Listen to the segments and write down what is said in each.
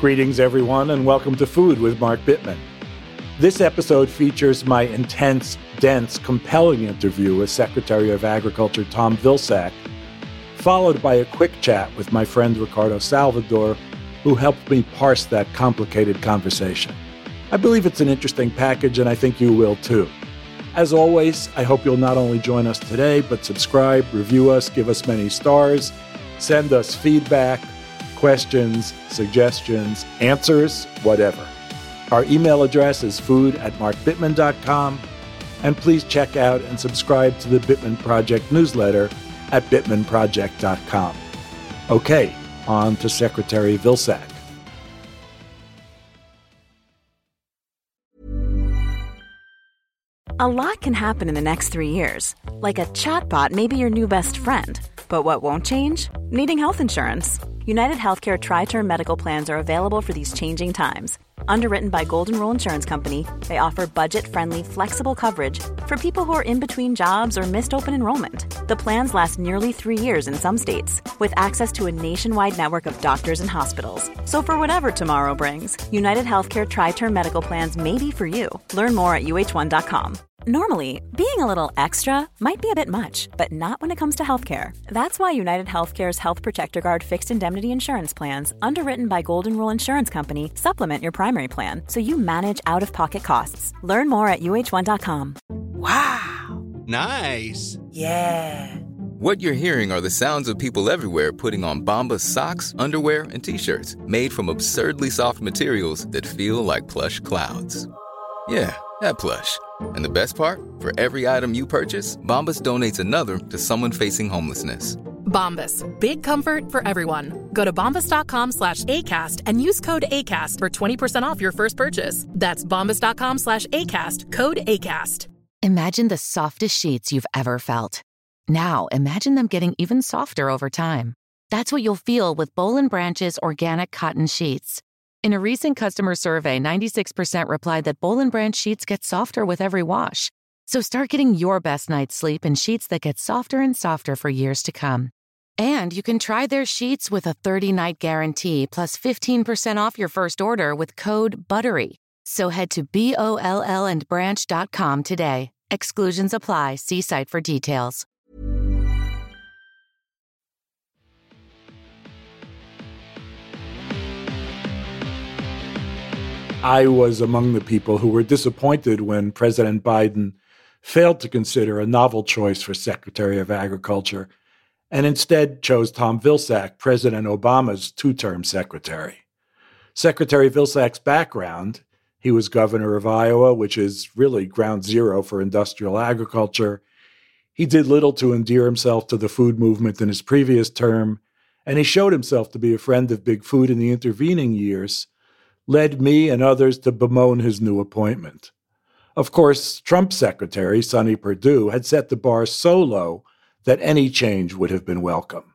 Greetings, everyone, and welcome to Food with Mark Bittman. This episode features my intense, dense, compelling interview with Secretary of Agriculture Tom Vilsack, followed by a quick chat with my friend Ricardo Salvador, who helped me parse that complicated conversation. I believe it's an interesting package, and I think you will too. As always, I hope you'll not only join us today, but subscribe, review us, give us many stars, send us feedback, questions, suggestions, answers, whatever. Our email address is food@markbittman.com, and please check out and subscribe to the Bittman Project newsletter at bittmanproject.com. Okay, on to Secretary Vilsack. A lot can happen in the next 3 years. Like a chatbot may be your new best friend. But what won't change? Needing health insurance. United Healthcare Tri-Term Medical Plans are available for these changing times. Underwritten by Golden Rule Insurance Company, they offer budget-friendly, flexible coverage for people who are in between jobs or missed open enrollment. The plans last nearly 3 years in some states, with access to a nationwide network of doctors and hospitals. So for whatever tomorrow brings, United Healthcare Tri-Term Medical Plans may be for you. Learn more at uh1.com. Normally, being a little extra might be a bit much, but not when it comes to healthcare. That's why United Healthcare's Health Protector Guard fixed indemnity insurance plans, underwritten by Golden Rule Insurance Company, supplement your primary plan so you manage out-of-pocket costs. Learn more at uh1.com. Wow. Nice. Yeah. What you're hearing are the sounds of people everywhere putting on Bombas socks, underwear, and T-shirts made from absurdly soft materials that feel like plush clouds. Yeah, that plush. And the best part? For every item you purchase, Bombas donates another to someone facing homelessness. Bombas. Big comfort for everyone. Go to bombas.com/ACAST and use code ACAST for 20% off your first purchase. That's bombas.com/ACAST. Code ACAST. Imagine the softest sheets you've ever felt. Now, imagine them getting even softer over time. That's what you'll feel with Boll & Branch's organic cotton sheets. In a recent customer survey, 96% replied that Boll & Branch sheets get softer with every wash. So start getting your best night's sleep in sheets that get softer and softer for years to come. And you can try their sheets with a 30-night guarantee plus 15% off your first order with code BUTTERY. So head to BOLLandbranch.com today. Exclusions apply. See site for details. I was among the people who were disappointed when President Biden failed to consider a novel choice for Secretary of Agriculture and instead chose Tom Vilsack, President Obama's two-term secretary. Secretary Vilsack's background: he was governor of Iowa, which is really ground zero for industrial agriculture. He did little to endear himself to the food movement in his previous term, and he showed himself to be a friend of big food in the intervening years, led me and others to bemoan his new appointment. Of course, Trump's secretary, Sonny Perdue, had set the bar so low that any change would have been welcome.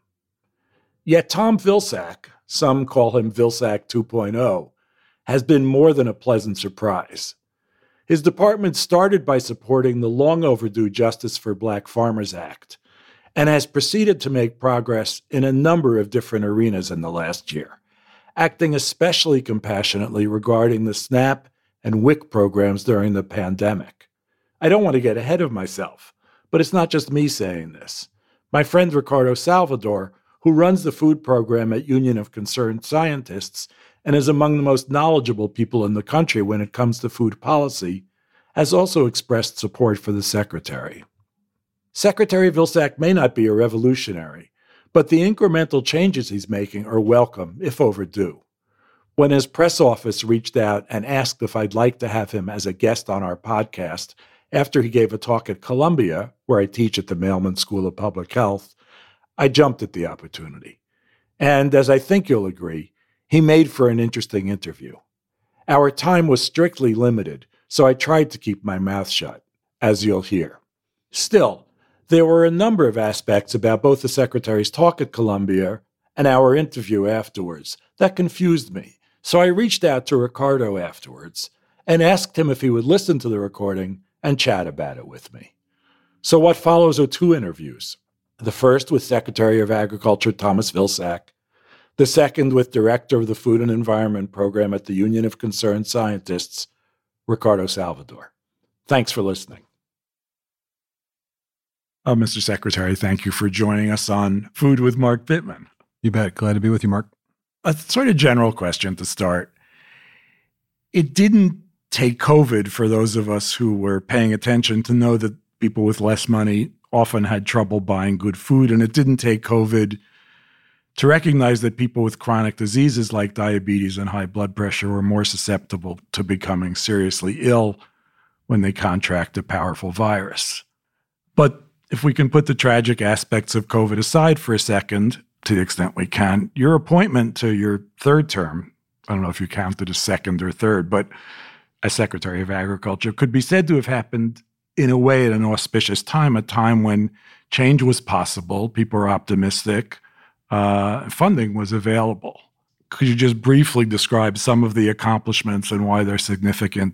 Yet Tom Vilsack, some call him Vilsack 2.0, has been more than a pleasant surprise. His department started by supporting the long overdue Justice for Black Farmers Act and has proceeded to make progress in a number of different arenas in the last year, acting especially compassionately regarding the SNAP and WIC programs during the pandemic. I don't want to get ahead of myself, but it's not just me saying this. My friend Ricardo Salvador, who runs the food program at Union of Concerned Scientists and is among the most knowledgeable people in the country when it comes to food policy, has also expressed support for the secretary. Secretary Vilsack may not be a revolutionary, but the incremental changes he's making are welcome, if overdue. When his press office reached out and asked if I'd like to have him as a guest on our podcast after he gave a talk at Columbia, where I teach at the Mailman School of Public Health, I jumped at the opportunity. And as I think you'll agree, he made for an interesting interview. Our time was strictly limited, so I tried to keep my mouth shut, as you'll hear. Still, there were a number of aspects about both the Secretary's talk at Columbia and our interview afterwards that confused me, so I reached out to Ricardo afterwards and asked him if he would listen to the recording and chat about it with me. So what follows are two interviews. The first with Secretary of Agriculture Thomas Vilsack, The second with Director of the Food and Environment Program at the Union of Concerned Scientists, Ricardo Salvador. Thanks for listening. Mr. Secretary, thank you for joining us on Food with Mark Bittman. You bet. Glad to be with you, Mark. A sort of general question to start. It didn't take COVID for those of us who were paying attention to know that people with less money often had trouble buying good food, and it didn't take COVID to recognize that people with chronic diseases like diabetes and high blood pressure were more susceptible to becoming seriously ill when they contract a powerful virus. But if we can put the tragic aspects of COVID aside for a second, to the extent we can, your appointment to your third term, I don't know if you count it as second or third, but as Secretary of Agriculture, could be said to have happened in a way at an auspicious time, a time when change was possible, people were optimistic, funding was available. Could you just briefly describe some of the accomplishments and why they're significant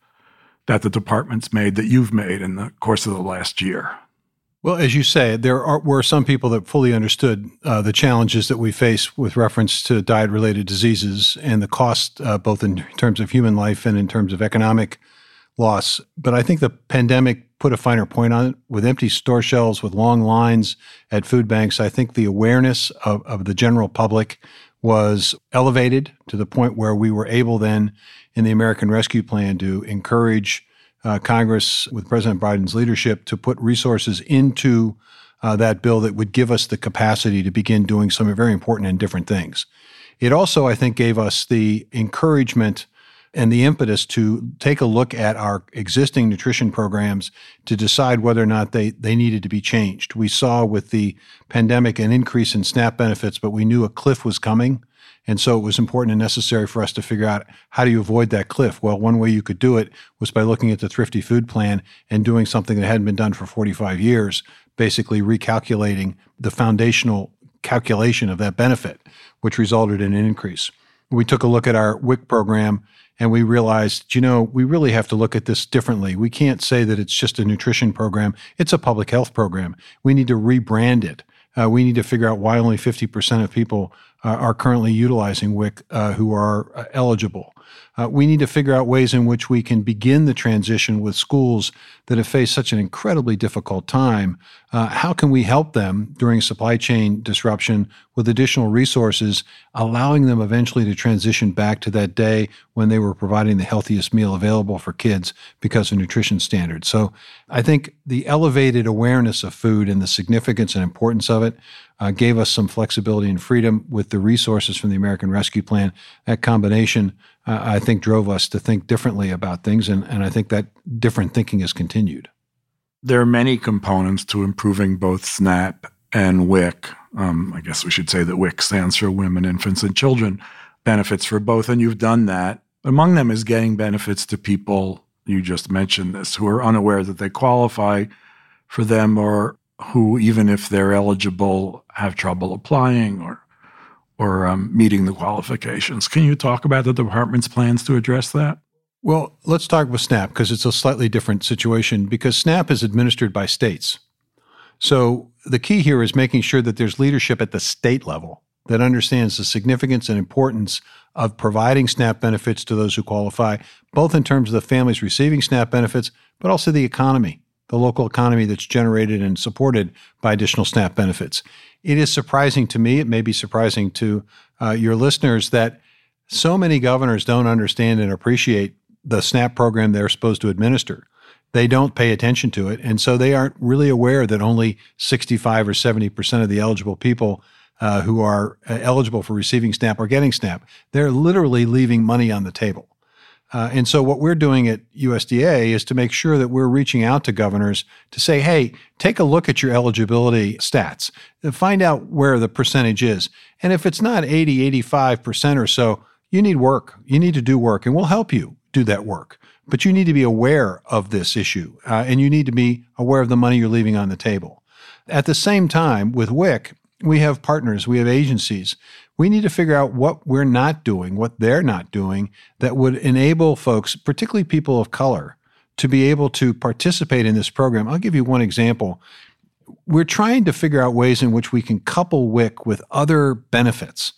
that the department's made, that you've made in the course of the last year? Well, as you say, were some people that fully understood the challenges that we face with reference to diet-related diseases and the cost, both in terms of human life and in terms of economic loss. But I think the pandemic put a finer point on it. With empty store shelves, with long lines at food banks, I think the awareness of the general public was elevated to the point where we were able then in the American Rescue Plan to encourage Congress, with President Biden's leadership, to put resources into that bill that would give us the capacity to begin doing some very important and different things. It also, I think, gave us the encouragement and the impetus to take a look at our existing nutrition programs to decide whether or not they needed to be changed. We saw with the pandemic an increase in SNAP benefits, but we knew a cliff was coming. And so it was important and necessary for us to figure out, how do you avoid that cliff? Well, one way you could do it was by looking at the Thrifty Food Plan and doing something that hadn't been done for 45 years, basically recalculating the foundational calculation of that benefit, which resulted in an increase. We took a look at our WIC program and we realized, we really have to look at this differently. We can't say that it's just a nutrition program. It's a public health program. We need to rebrand it. We need to figure out why only 50% of people are currently utilizing WIC who are eligible. We need to figure out ways in which we can begin the transition with schools that have faced such an incredibly difficult time. How can we help them during supply chain disruption with additional resources, allowing them eventually to transition back to that day when they were providing the healthiest meal available for kids because of nutrition standards? So I think the elevated awareness of food and the significance and importance of it gave us some flexibility and freedom with the resources from the American Rescue Plan. That combination, I think, drove us to think differently about things, and I think that different thinking has continued. There are many components to improving both SNAP and WIC. I guess we should say that WIC stands for Women, Infants, and Children, benefits for both, and you've done that. Among them is getting benefits to people, you just mentioned this, who are unaware that they qualify for them, or who, even if they're eligible, have trouble applying or meeting the qualifications. Can you talk about the department's plans to address that? Well, let's talk with SNAP, because it's a slightly different situation, because SNAP is administered by states. So the key here is making sure that there's leadership at the state level that understands the significance and importance of providing SNAP benefits to those who qualify, both in terms of the families receiving SNAP benefits, but also the economy, the local economy that's generated and supported by additional SNAP benefits. It is surprising to me, it may be surprising to your listeners, that so many governors don't understand and appreciate the SNAP program they're supposed to administer. They don't pay attention to it, and so they aren't really aware that only 65 or 70% of the eligible people who are eligible for receiving SNAP are getting SNAP. They're literally leaving money on the table. And so what we're doing at USDA is to make sure that we're reaching out to governors to say, hey, take a look at your eligibility stats, find out where the percentage is. And if it's not 80, 85% or so, you need work. You need to do work, and we'll help you do that work. But you need to be aware of this issue, and you need to be aware of the money you're leaving on the table. At the same time, with WIC, we have partners, we have agencies. We need to figure out what we're not doing, what they're not doing, that would enable folks, particularly people of color, to be able to participate in this program. I'll give you one example. We're trying to figure out ways in which we can couple WIC with other benefits.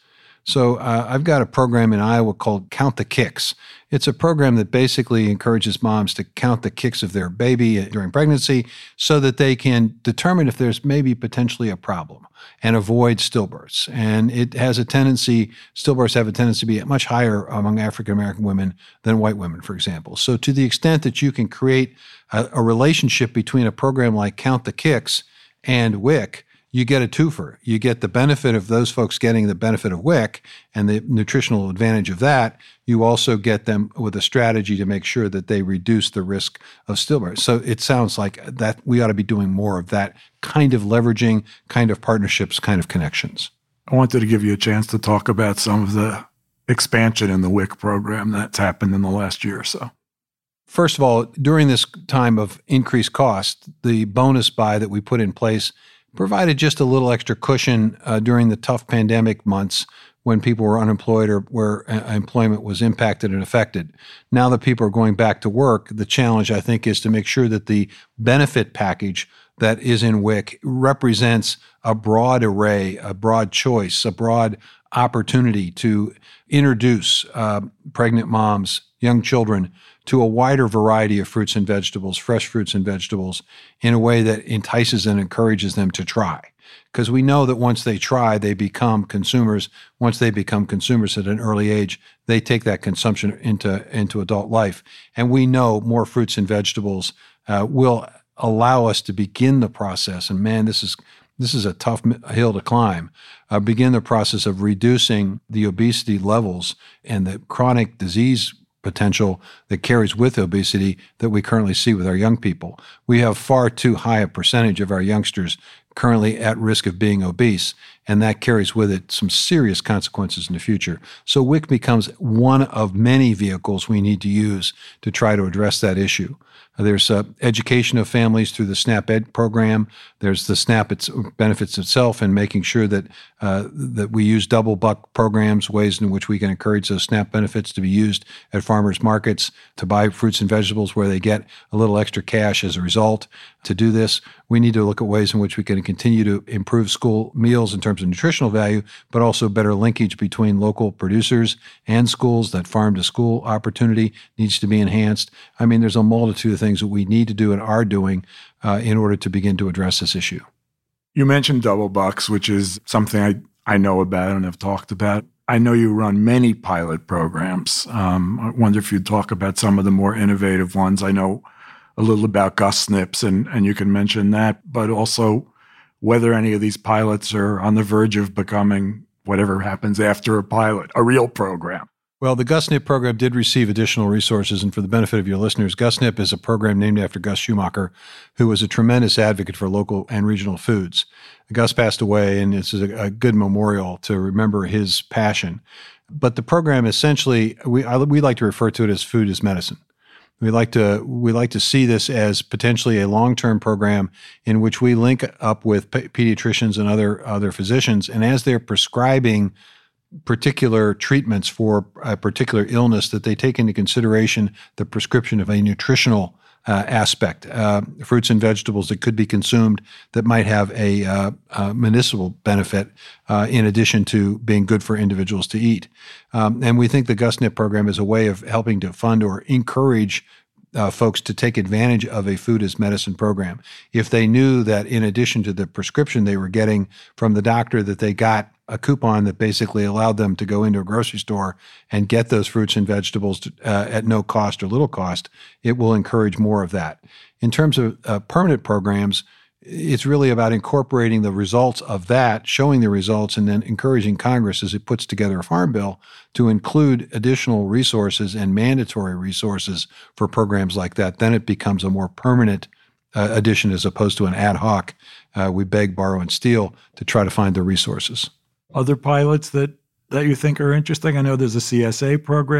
So I've got a program in Iowa called Count the Kicks. It's a program that basically encourages moms to count the kicks of their baby during pregnancy so that they can determine if there's maybe potentially a problem and avoid stillbirths. And it has a tendency, stillbirths have a tendency to be much higher among African-American women than white women, for example. So to the extent that you can create a relationship between a program like Count the Kicks and WIC, you get a twofer. You get the benefit of those folks getting the benefit of WIC and the nutritional advantage of that. You also get them with a strategy to make sure that they reduce the risk of stillbirth. So it sounds like that we ought to be doing more of that kind of leveraging, kind of partnerships, kind of connections. I wanted to give you a chance to talk about some of the expansion in the WIC program that's happened in the last year or so. First of all, during this time of increased cost, the bonus buy that we put in place provided just a little extra cushion during the tough pandemic months when people were unemployed or where employment was impacted and affected. Now that people are going back to work, the challenge, I think, is to make sure that the benefit package that is in WIC represents a broad array, a broad choice, a broad opportunity to introduce pregnant moms, young children, to a wider variety of fruits and vegetables, fresh fruits and vegetables, in a way that entices and encourages them to try. Because we know that once they try, they become consumers. Once they become consumers at an early age, they take that consumption into adult life. And we know more fruits and vegetables will allow us to begin the process. And man, this is a tough hill to climb. Begin the process of reducing the obesity levels and the chronic disease potential that carries with obesity that we currently see with our young people. We have far too high a percentage of our youngsters currently at risk of being obese, and that carries with it some serious consequences in the future. So WIC becomes one of many vehicles we need to use to try to address that issue. There's education of families through the SNAP Ed program. There's the SNAP benefits itself, and making sure that that we use double buck programs, ways in which we can encourage those SNAP benefits to be used at farmers markets to buy fruits and vegetables where they get a little extra cash as a result. To do this, we need to look at ways in which we can continue to improve school meals in terms of nutritional value, but also better linkage between local producers and schools. That farm to school opportunity needs to be enhanced. I mean, there's a multitude of things that we need to do and are doing in order to begin to address this issue. You mentioned double bucks, which is something I know about and have talked about. I know you run many pilot programs. I wonder if you'd talk about some of the more innovative ones. I know a little about GusSNPs, and you can mention that, but also whether any of these pilots are on the verge of becoming whatever happens after a pilot, a real program. Well, the GusSNP program did receive additional resources, and for the benefit of your listeners, GusSNP is a program named after Gus Schumacher, who was a tremendous advocate for local and regional foods. Gus passed away, and it's a good memorial to remember his passion. But the program essentially, we like to refer to it as food as medicine. We like to see this as potentially a long-term program in which we link up with pediatricians and other physicians, and as they're prescribing particular treatments for a particular illness, that they take into consideration the prescription of a nutritional aspect, fruits and vegetables that could be consumed that might have a medicinal benefit in addition to being good for individuals to eat. And we think the GusSNP program is a way of helping to fund or encourage folks to take advantage of a food as medicine program. If they knew that in addition to the prescription they were getting from the doctor, that they got a coupon that basically allowed them to go into a grocery store and get those fruits and vegetables at no cost or little cost, it will encourage more of that. In terms of permanent programs, it's really about incorporating the results of that, showing the results, and then encouraging Congress as it puts together a farm bill to include additional resources and mandatory resources for programs like that. Then it becomes a more permanent addition as opposed to an ad hoc, we beg, borrow, and steal to try to find the resources. Other pilots that you think are interesting? I know there's a CSA program.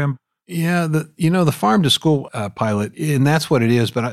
Yeah, the farm to school pilot, and that's what it is. But I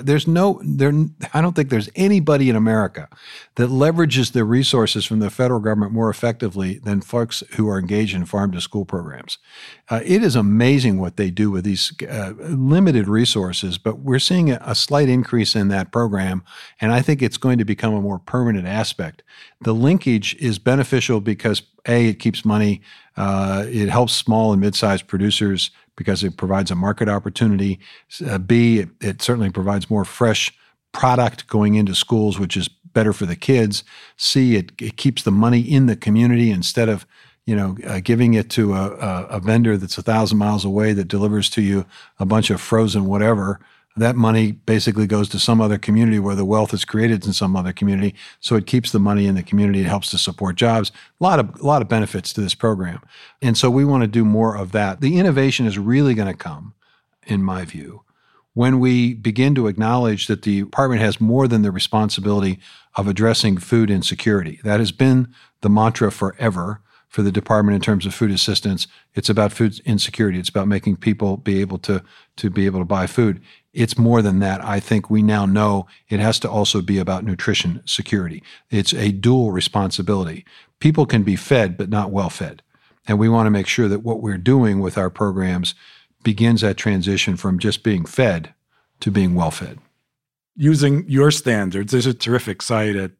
don't think there's anybody in America that leverages the resources from the federal government more effectively than folks who are engaged in farm to school programs. It is amazing what they do with these limited resources, but we're seeing a slight increase in that program, and I think it's going to become a more permanent aspect. The linkage is beneficial because A, it keeps money, it helps small and mid-sized producers because it provides a market opportunity. B, it certainly provides more fresh product going into schools, which is better for the kids. C, it keeps the money in the community instead of giving it to a vendor that's 1,000 miles away that delivers to you a bunch of frozen whatever. That money basically goes to some other community where the wealth is created in some other community. So it keeps the money in the community. It helps to support jobs. A lot of benefits to this program. And so we want to do more of that. The innovation is really going to come, in my view, when we begin to acknowledge that the department has more than the responsibility of addressing food insecurity. That has been the mantra forever for the department in terms of food assistance. It's about food insecurity. It's about making people be able to be able to buy food. It's more than that. I think we now know it has to also be about nutrition security. It's a dual responsibility. People can be fed, but not well fed. And we want to make sure that what we're doing with our programs begins that transition from just being fed to being well fed. Using your standards, there's a terrific site at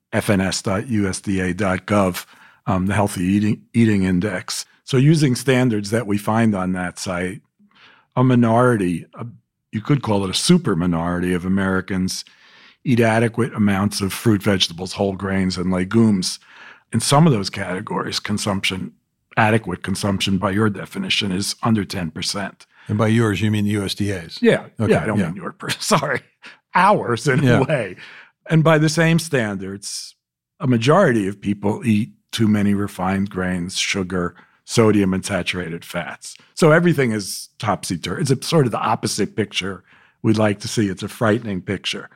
fns.usda.gov, the Healthy Eating Index. So using standards that we find on that site, a minority, you could call it a super minority of Americans eat adequate amounts of fruit, vegetables, whole grains, and legumes. In some of those categories, adequate consumption by your definition is under 10%. And by yours, you mean the USDA's? Yeah. Okay, yeah, I don't mean your person. Sorry. Ours in a way. And by the same standards, a majority of people eat too many refined grains, sugar, sodium, and saturated fats. So everything is topsy-turvy. It's sort of the opposite picture we'd like to see. It's a frightening picture.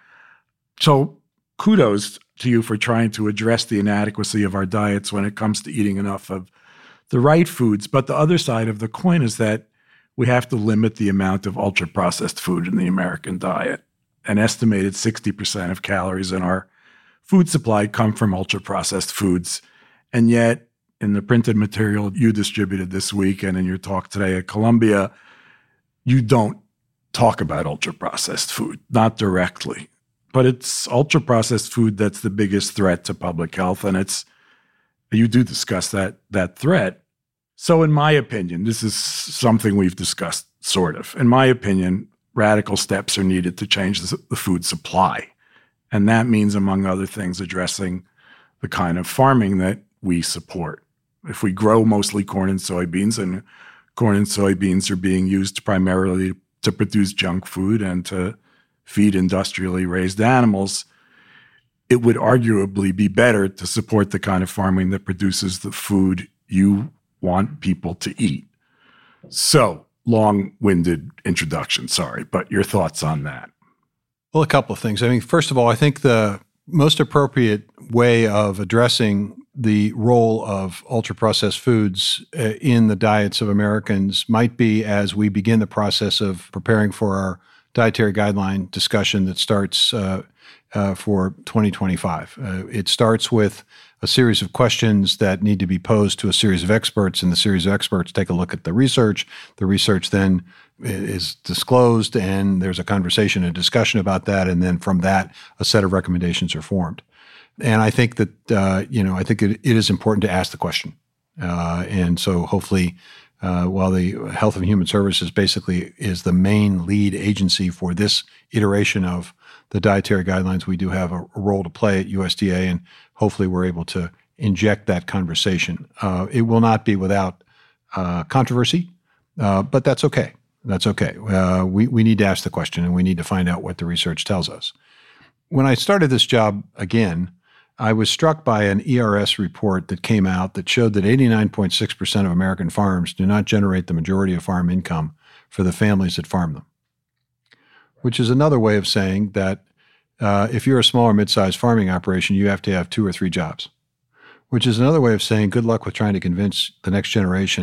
So kudos to you for trying to address the inadequacy of our diets when it comes to eating enough of the right foods. But the other side of the coin is that we have to limit the amount of ultra-processed food in the American diet. An estimated 60% of calories in our food supply come from ultra-processed foods. And yet, in the printed material you distributed this week and in your talk today at Columbia, you don't talk about ultra-processed food, not directly. But it's ultra-processed food that's the biggest threat to public health, and you do discuss that threat. So in my opinion, this is something we've discussed, sort of. In my opinion, radical steps are needed to change the food supply. And that means, among other things, addressing the kind of farming that we support. If we grow mostly corn and soybeans, and corn and soybeans are being used primarily to produce junk food and to feed industrially raised animals, it would arguably be better to support the kind of farming that produces the food you want people to eat. So, long-winded introduction, sorry, but your thoughts on that? Well, a couple of things. I mean, first of all, I think the most appropriate way of addressing the role of ultra-processed foods in the diets of Americans might be as we begin the process of preparing for our dietary guideline discussion that starts for 2025. It starts with a series of questions that need to be posed to a series of experts, and the series of experts take a look at the research. The research then is disclosed, and there's a conversation and discussion about that, and then from that, a set of recommendations are formed. And I think that, I think it is important to ask the question. And so hopefully, while the Health and Human Services basically is the main lead agency for this iteration of the dietary guidelines, we do have a role to play at USDA, and hopefully we're able to inject that conversation. It will not be without controversy, but that's okay. That's okay. We need to ask the question, and we need to find out what the research tells us. When I started this job again, I was struck by an ERS report that came out that showed that 89.6% of American farms do not generate the majority of farm income for the families that farm them, which is another way of saying that if you're a small or mid-sized farming operation, you have to have 2 or 3 jobs, which is another way of saying good luck with trying to convince the next generation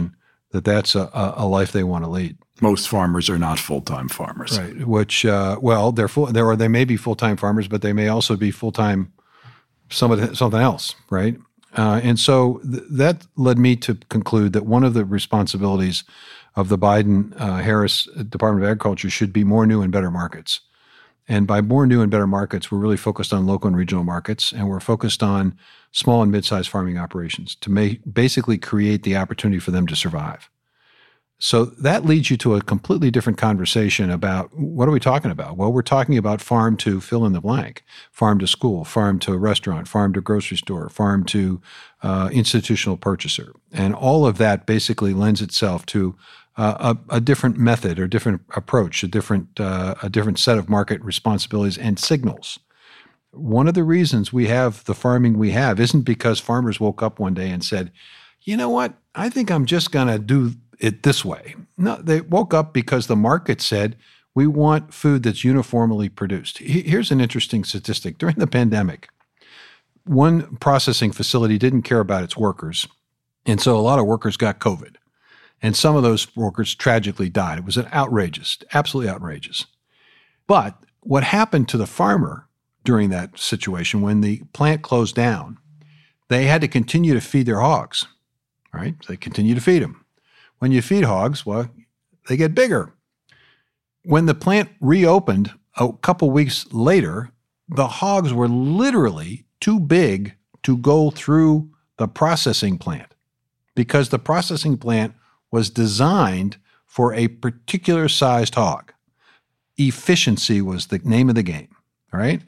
that's a life they want to lead. Most farmers are not full-time farmers. Right, which, they may be full-time farmers, but they may also be full-time something else, right? And so that led me to conclude that one of the responsibilities of the Biden-Harris Department of Agriculture should be more new and better markets. And by more new and better markets, we're really focused on local and regional markets, and we're focused on small and mid-sized farming operations to basically create the opportunity for them to survive. So that leads you to a completely different conversation about what are we talking about? Well, we're talking about farm to fill in the blank, farm to school, farm to restaurant, farm to grocery store, farm to institutional purchaser. And all of that basically lends itself to a different method or different approach, a different set of market responsibilities and signals. One of the reasons we have the farming we have isn't because farmers woke up one day and said, you know what, I think I'm just going to do it this way. No, they woke up because the market said, we want food that's uniformly produced. Here's an interesting statistic. During the pandemic, one processing facility didn't care about its workers, and so a lot of workers got COVID. And some of those workers tragically died. It was outrageous, absolutely outrageous. But what happened to the farmer during that situation, when the plant closed down, they had to continue to feed their hogs, right? So they continue to feed them. When you feed hogs, well, they get bigger. When the plant reopened a couple weeks later, the hogs were literally too big to go through the processing plant because the processing plant was designed for a particular sized hog. Efficiency was the name of the game, all right?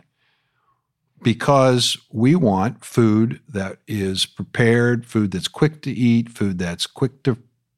Because we want food that is prepared, food that's quick to eat, food that's the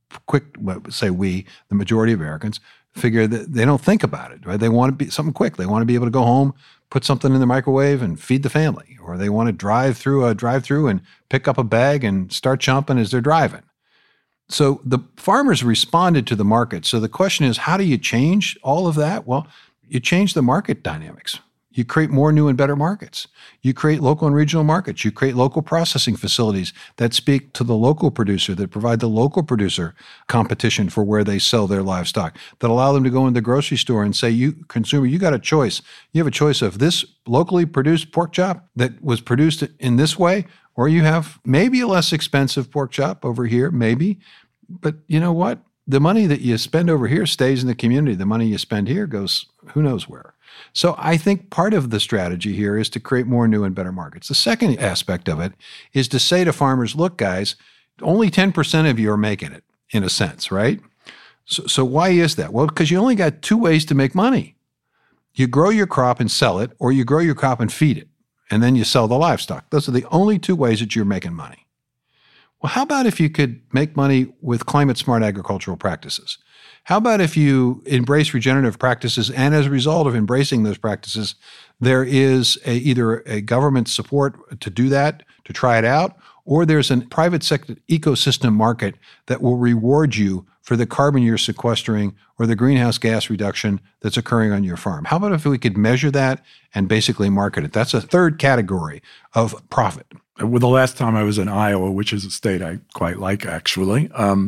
majority of Americans, figure that they don't think about it, right? They want to be something quick. They want to be able to go home, put something in the microwave and feed the family, or they want to drive through and pick up a bag and start chomping as they're driving. So the farmers responded to the market. So the question is, how do you change all of that? Well, you change the market dynamics. You create more new and better markets. You create local and regional markets. You create local processing facilities that speak to the local producer, that provide the local producer competition for where they sell their livestock, that allow them to go in the grocery store and say, you consumer, you got a choice. You have a choice of this locally produced pork chop that was produced in this way, or you have maybe a less expensive pork chop over here, maybe. But you know what? The money that you spend over here stays in the community. The money you spend here goes who knows where. So I think part of the strategy here is to create more new and better markets. The second aspect of it is to say to farmers, look, guys, only 10% of you are making it, in a sense, right? So why is that? Well, because you only got two ways to make money. You grow your crop and sell it, or you grow your crop and feed it, and then you sell the livestock. Those are the only two ways that you're making money. Well, how about if you could make money with climate-smart agricultural practices? How about if you embrace regenerative practices, and as a result of embracing those practices, there is either a government support to do that, to try it out, or there's a private sector ecosystem market that will reward you for the carbon you're sequestering or the greenhouse gas reduction that's occurring on your farm. How about if we could measure that and basically market it? That's a third category of profit. Well, the last time I was in Iowa, which is a state I quite like, actually,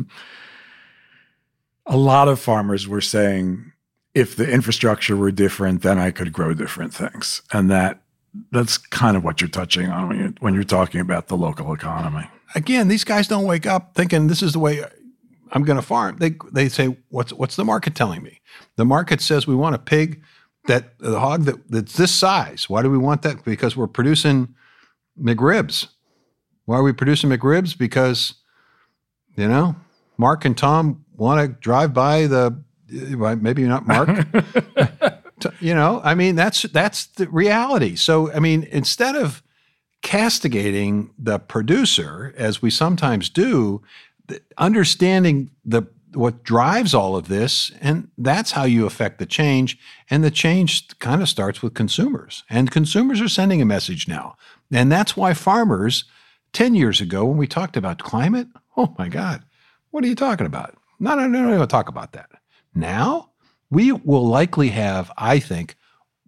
a lot of farmers were saying, if the infrastructure were different, then I could grow different things. And that's kind of what you're touching on when you're talking about the local economy. Again, these guys don't wake up thinking this is the way I'm going to farm. They say, what's the market telling me? The market says we want a pig, the hog that's this size. Why do we want that? Because we're producing McRibs. Why are we producing McRibs? Because, Mark and Tom want to drive by maybe not Mark. That's the reality. So, instead of castigating the producer, as we sometimes do, understanding what drives all of this, and that's how you affect the change. And the change kind of starts with consumers. And consumers are sending a message now. And that's why farmers, 10 years ago, when we talked about climate, oh my God, what are you talking about? No, talk about that. Now, we will likely have, I think,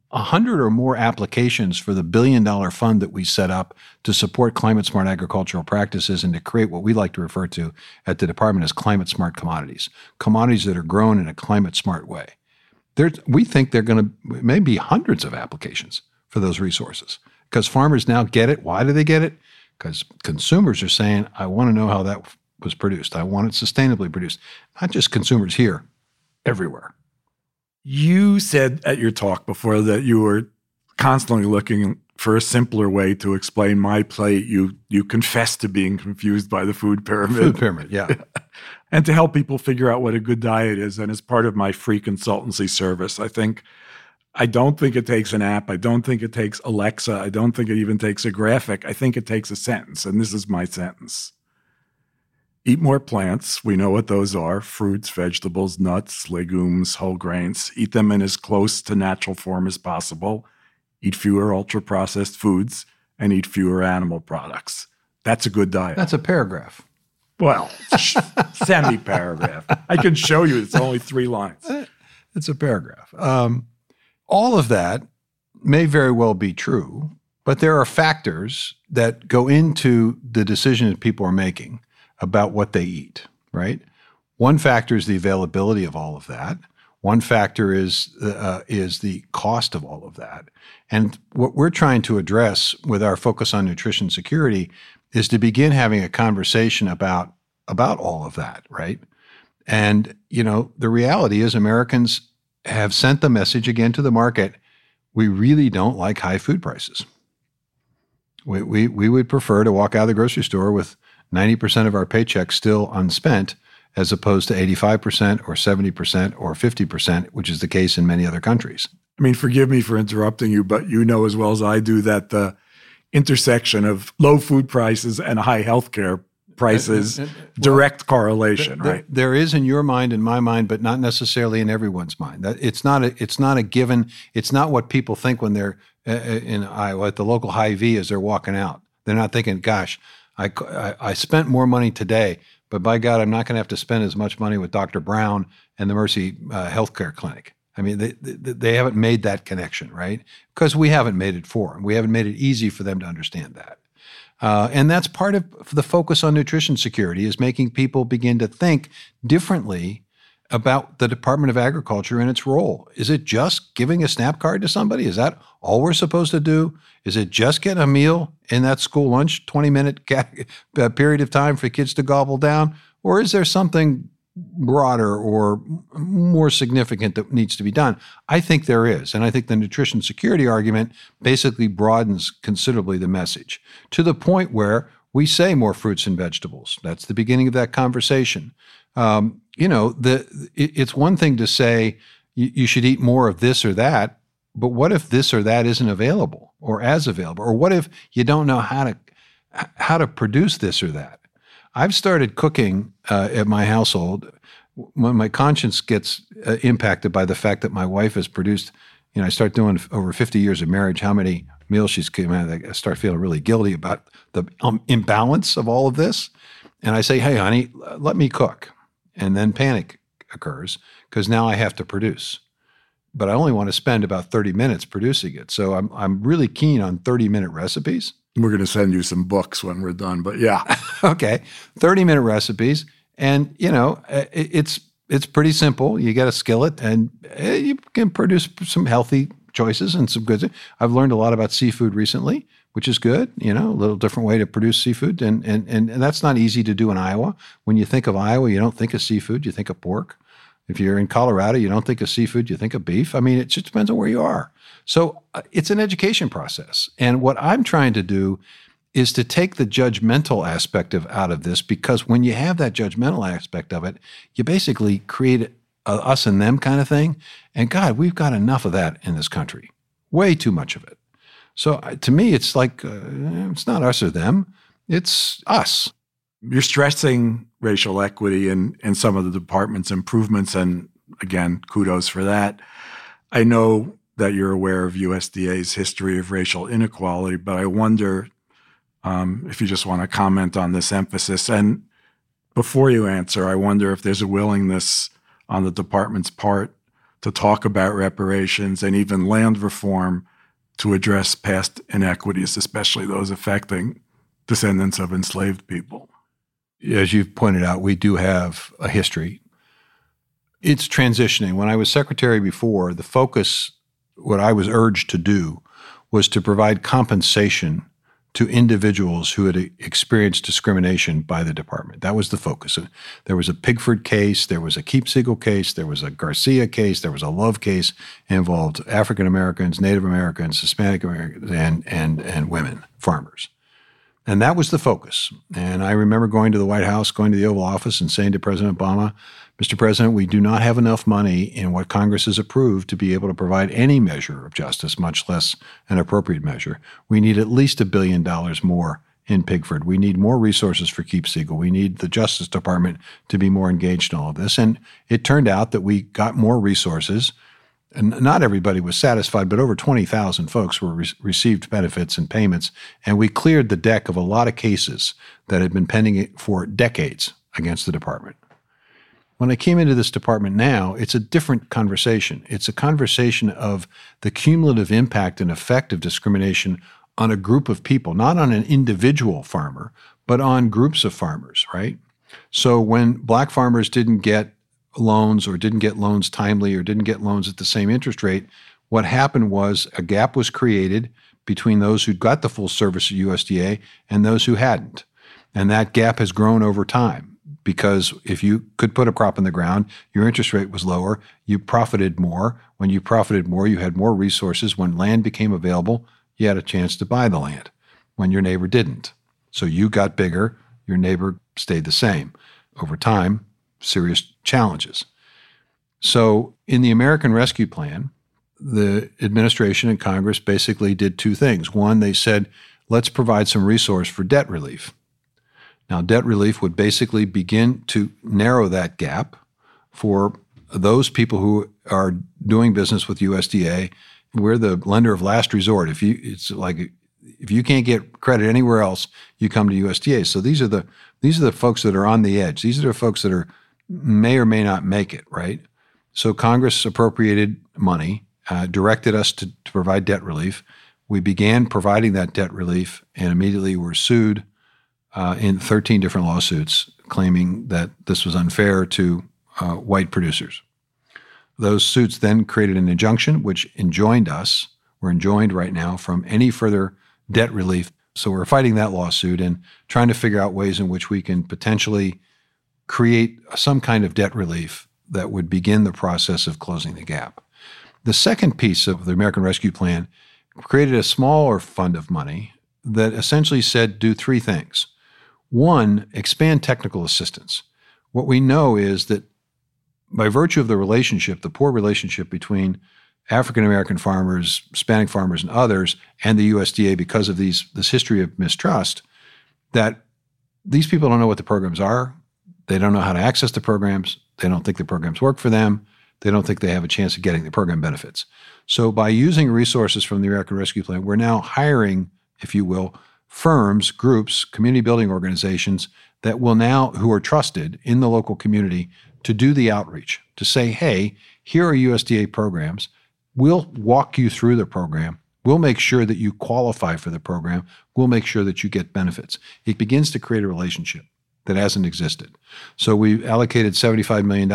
100 or more applications for the $1 billion fund that we set up to support climate-smart agricultural practices and to create what we like to refer to at the department as climate-smart commodities, commodities that are grown in a climate-smart way. We think they're going to maybe hundreds of applications for those resources because farmers now get it. Why do they get it? Because consumers are saying, I want to know how that was produced. I want it sustainably produced. Not just consumers here, everywhere. You said at your talk before that you were constantly looking for a simpler way to explain my plate. You confessed to being confused by the food pyramid. Food pyramid, yeah. And to help people figure out what a good diet is. And as part of my free consultancy service, I don't think it takes an app. I don't think it takes Alexa. I don't think it even takes a graphic. I think it takes a sentence. And this is my sentence. Eat more plants. We know what those are. Fruits, vegetables, nuts, legumes, whole grains. Eat them in as close to natural form as possible. Eat fewer ultra-processed foods and eat fewer animal products. That's a good diet. That's a paragraph. Well, semi-paragraph. I can show you it's only 3 lines. It's a paragraph. All of that may very well be true, but there are factors that go into the decisions people are making about what they eat, right? One factor is the availability of all of that. One factor is the cost of all of that. And what we're trying to address with our focus on nutrition security is to begin having a conversation about all of that, right? And, the reality is Americans have sent the message again to the market, we really don't like high food prices. We would prefer to walk out of the grocery store with 90% of our paycheck still unspent as opposed to 85% or 70% or 50%, which is the case in many other countries. I mean, forgive me for interrupting you, but you know as well as I do that the intersection of low food prices and high healthcare prices, direct correlation, right? There is in your mind and my mind, but not necessarily in everyone's mind. It's not a given. It's not what people think when they're in Iowa at the local Hy-Vee as they're walking out. They're not thinking, gosh, I spent more money today, but by God, I'm not going to have to spend as much money with Dr. Brown and the Mercy Healthcare Clinic. I mean, they haven't made that connection, right? Because we haven't made it for them. We haven't made it easy for them to understand that. And that's part of the focus on nutrition security is making people begin to think differently about the Department of Agriculture and its role. Is it just giving a SNAP card to somebody? Is that all we're supposed to do? Is it just getting a meal in that school lunch, 20-minute period of time for kids to gobble down? Or is there something broader or more significant that needs to be done? I think there is. And I think the nutrition security argument basically broadens considerably the message to the point where we say more fruits and vegetables. That's the beginning of that conversation. It's one thing to say you should eat more of this or that, but what if this or that isn't available or as available? Or what if you don't know how to produce this or that? I've started cooking at my household when my conscience gets impacted by the fact that my wife has produced, I start doing over 50 years of marriage, how many meals she's cooked. I start feeling really guilty about the imbalance of all of this. And I say, hey, honey, let me cook. And then panic occurs because now I have to produce. But I only want to spend about 30 minutes producing it. So I'm really keen on 30-minute recipes. We're going to send you some books when we're done, but yeah. Okay, 30-minute recipes. And, it's pretty simple. You get a skillet and you can produce some healthy choices and some good. I've learned a lot about seafood recently, which is good, a little different way to produce seafood. And that's not easy to do in Iowa. When you think of Iowa, you don't think of seafood, you think of pork. If you're in Colorado, you don't think of seafood, you think of beef. I mean, it just depends on where you are. So it's an education process. And what I'm trying to do is to take the judgmental aspect out of this, because when you have that judgmental aspect of it, you basically create a us and them kind of thing. And God, we've got enough of that in this country, way too much of it. So to me, it's like, it's not us or them, it's us. You're stressing racial equity in some of the department's improvements, and again, kudos for that. I know that you're aware of USDA's history of racial inequality, but I wonder if you just want to comment on this emphasis. And before you answer, I wonder if there's a willingness on the department's part to talk about reparations and even land reform to address past inequities, especially those affecting descendants of enslaved people. As you've pointed out, we do have a history. It's transitioning. When I was secretary before, the focus, what I was urged to do, was to provide compensation to individuals who had experienced discrimination by the department. That was the focus. There was a Pigford case, there was a Keep-Siegel case, there was a Garcia case, there was a Love case. It involved African Americans, Native Americans, Hispanic Americans, and women, farmers. And that was the focus. And I remember going to the White House, going to the Oval Office and saying to President Obama, Mr. President, we do not have enough money in what Congress has approved to be able to provide any measure of justice, much less an appropriate measure. We need at least $1 billion more in Pigford. We need more resources for Keep-Siegel. We need the Justice Department to be more engaged in all of this. And it turned out that we got more resources. And not everybody was satisfied, but over 20,000 folks were received benefits and payments. And we cleared the deck of a lot of cases that had been pending for decades against the department. When I came into this department now, it's a different conversation. It's a conversation of the cumulative impact and effect of discrimination on a group of people, not on an individual farmer, but on groups of farmers, right? So when black farmers didn't get loans or didn't get loans timely or didn't get loans at the same interest rate, what happened was a gap was created between those who got the full service of USDA and those who hadn't. And that gap has grown over time. Because if you could put a crop in the ground, your interest rate was lower, you profited more. When you profited more, you had more resources. When land became available, you had a chance to buy the land when your neighbor didn't. So you got bigger, your neighbor stayed the same. Over time, serious challenges. So in the American Rescue Plan, the administration and Congress basically did two things. One, they said, let's provide some resource for debt relief. Now, debt relief would basically begin to narrow that gap for those people who are doing business with USDA. We're the lender of last resort. If you can't get credit anywhere else, you come to USDA. So these are the folks that are on the edge. These are the folks that may or may not make it, right? So Congress appropriated money, directed us to provide debt relief. We began providing that debt relief and immediately were sued in 13 different lawsuits claiming that this was unfair to white producers. Those suits then created an injunction which enjoined us. We're enjoined right now from any further debt relief. So we're fighting that lawsuit and trying to figure out ways in which we can potentially create some kind of debt relief that would begin the process of closing the gap. The second piece of the American Rescue Plan created a smaller fund of money that essentially said do three things. One, expand technical assistance. What we know is that by virtue of the relationship, the poor relationship between African-American farmers, Hispanic farmers, and others, and the USDA because of this history of mistrust, that these people don't know what the programs are. They don't know how to access the programs. They don't think the programs work for them. They don't think they have a chance of getting the program benefits. So by using resources from the American Rescue Plan, we're now hiring, if you will, firms, groups, community building organizations that will now, who are trusted in the local community to do the outreach, to say, hey, here are USDA programs. We'll walk you through the program. We'll make sure that you qualify for the program. We'll make sure that you get benefits. It begins to create a relationship that hasn't existed. So we allocated $75 million.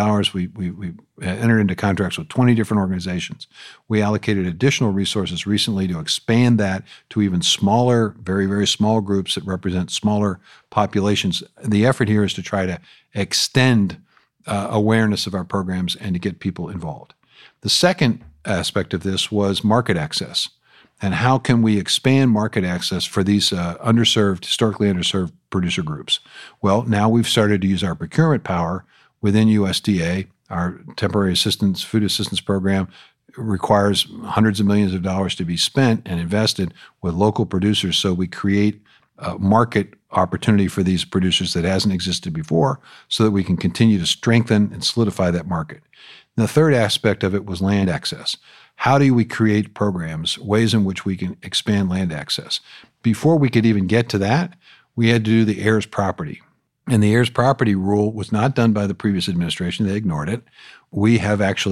We entered into contracts with 20 different organizations. We allocated additional resources recently to expand that to even smaller, very, very small groups that represent smaller populations. The effort here is to try to extend awareness of our programs and to get people involved. The second aspect of this was market access. And how can we expand market access for these historically underserved producer groups? Well, now we've started to use our procurement power within USDA. Our temporary food assistance program requires hundreds of millions of dollars to be spent and invested with local producers. So we create a market opportunity for these producers that hasn't existed before so that we can continue to strengthen and solidify that market. And the third aspect of it was land access. How do we create programs, ways in which we can expand land access? Before we could even get to that, we had to do the heirs property. And the heirs property rule was not done by the previous administration. They ignored it. We have actually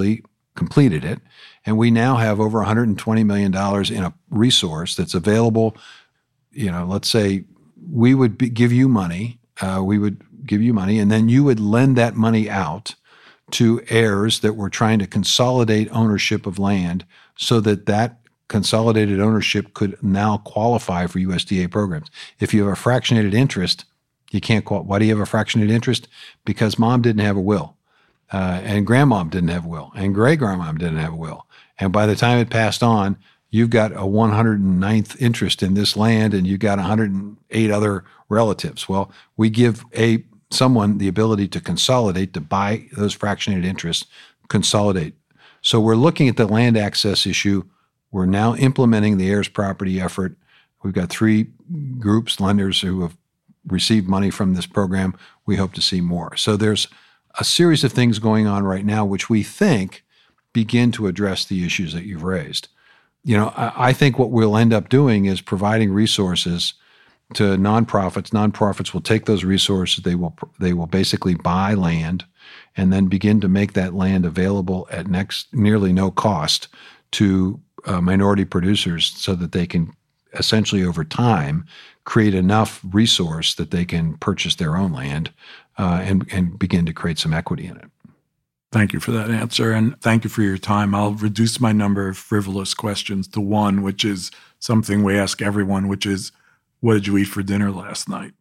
completed it. And we now have over $120 million in a resource that's available. Let's say we would give you money. And then you would lend that money out to heirs that were trying to consolidate ownership of land so that consolidated ownership could now qualify for USDA programs. If you have a fractionated interest, you can't qualify. Why do you have a fractionated interest? Because mom didn't have a will, and grandmom didn't have a will, and great-grandmom didn't have a will. And by the time it passed on, you've got a 109th interest in this land, and you've got 108 other relatives. Well, we give someone the ability to consolidate, to buy those fractionated interests, consolidate. So we're looking at the land access issue. We're now implementing the heirs property effort. We've got 3 groups, lenders who have received money from this program. We hope to see more. So there's a series of things going on right now which we think begin to address the issues that you've raised. I think what we'll end up doing is providing resources to nonprofits. Nonprofits will take those resources. They will basically buy land and then begin to make that land available at nearly no cost to minority producers so that they can essentially over time create enough resource that they can purchase their own land and begin to create some equity in it. Thank you for that answer, and thank you for your time. I'll reduce my number of frivolous questions to one, which is something we ask everyone, which is, what did you eat for dinner last night?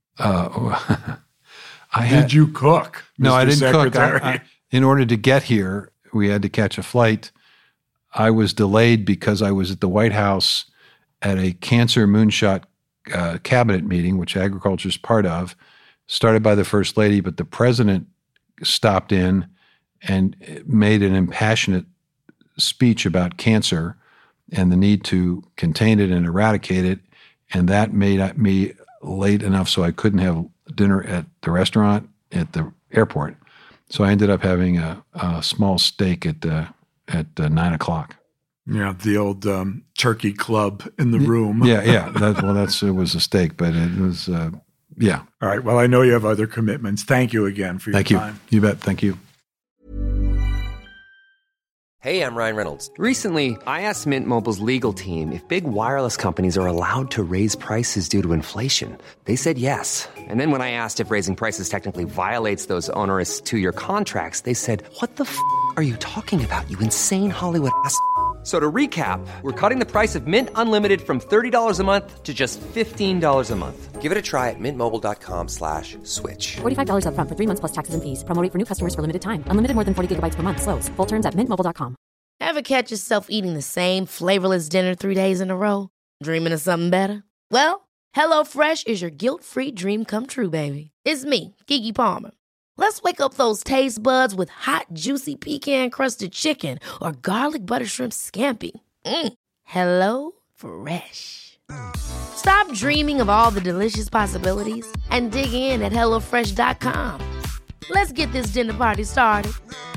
Did you cook? No, Mr. I didn't Secretary? cook. In order to get here, we had to catch a flight. I was delayed because I was at the White House at a cancer moonshot cabinet meeting, which agriculture is part of, started by the First Lady, but the president stopped in and made an impassionate speech about cancer and the need to contain it and eradicate it. And that made me late enough so I couldn't have dinner at the restaurant at the airport. So I ended up having a small steak at 9 o'clock. Yeah, the old turkey club in the room. Yeah. It was a steak, but it was, yeah. All right. Well, I know you have other commitments. Thank you again for your time. Thank you. You bet. Thank you. Hey, I'm Ryan Reynolds. Recently, I asked Mint Mobile's legal team if big wireless companies are allowed to raise prices due to inflation. They said yes. And then when I asked if raising prices technically violates those onerous 2-year contracts, they said, "What the f*** are you talking about, you insane Hollywood ass?" So to recap, we're cutting the price of Mint Unlimited from $30 a month to just $15 a month. Give it a try at mintmobile.com/switch. $45 up front for 3 months plus taxes and fees. Promo rate for new customers for limited time. Unlimited more than 40 gigabytes per month. Slows full terms at mintmobile.com. Ever catch yourself eating the same flavorless dinner 3 days in a row? Dreaming of something better? Well, HelloFresh is your guilt-free dream come true, baby. It's me, Keke Palmer. Let's wake up those taste buds with hot, juicy pecan-crusted chicken or garlic butter shrimp scampi. HelloFresh. Stop dreaming of all the delicious possibilities and dig in at HelloFresh.com. Let's get this dinner party started.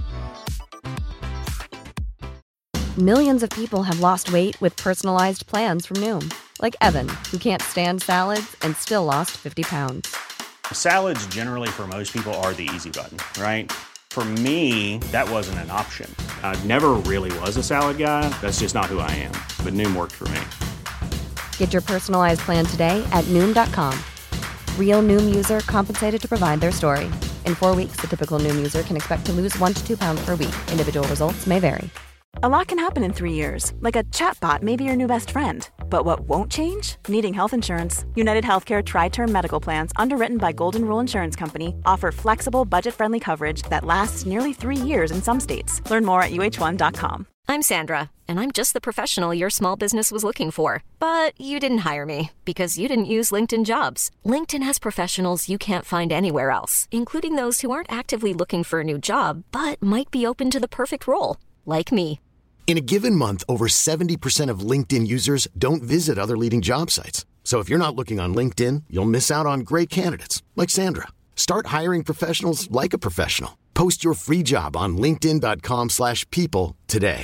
Millions of people have lost weight with personalized plans from Noom. Like Evan, who can't stand salads and still lost 50 pounds. Salads generally for most people are the easy button, right? For me, that wasn't an option. I never really was a salad guy. That's just not who I am. But Noom worked for me. Get your personalized plan today at Noom.com. Real Noom user compensated to provide their story. In 4 weeks, the typical Noom user can expect to lose 1 to 2 pounds per week. Individual results may vary. A lot can happen in 3 years, like a chatbot may be your new best friend. But what won't change? Needing health insurance. United Healthcare Tri-Term Medical Plans, underwritten by Golden Rule Insurance Company, offer flexible, budget-friendly coverage that lasts nearly 3 years in some states. Learn more at uh1.com. I'm Sandra, and I'm just the professional your small business was looking for. But you didn't hire me because you didn't use LinkedIn Jobs. LinkedIn has professionals you can't find anywhere else, including those who aren't actively looking for a new job, but might be open to the perfect role, like me. In a given month, over 70% of LinkedIn users don't visit other leading job sites. So if you're not looking on LinkedIn, you'll miss out on great candidates like Sandra. Start hiring professionals like a professional. Post your free job on linkedin.com/people today.